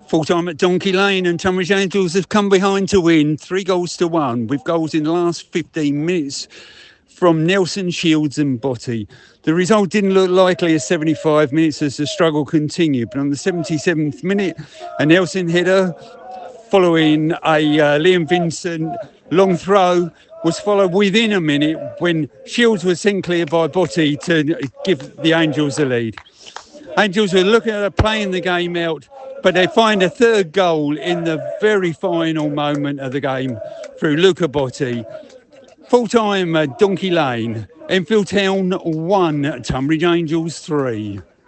Full time at Donkey Lane, and Tunbridge Angels have come behind to win 3-1, with goals in the last 15 minutes from Nelson, Shields and Botti. The result didn't look likely at 75 minutes as the struggle continued, but on the 77th minute, a Nelson header following a Liam Vincent long throw was followed within a minute when Shields was sent clear by Botti to give the Angels the lead. Angels were looking at playing the game out, but they find a third goal in the very final moment of the game through Luca Botti. Full-time at Donkey Lane, Enfield Town 1, Tunbridge Angels 3.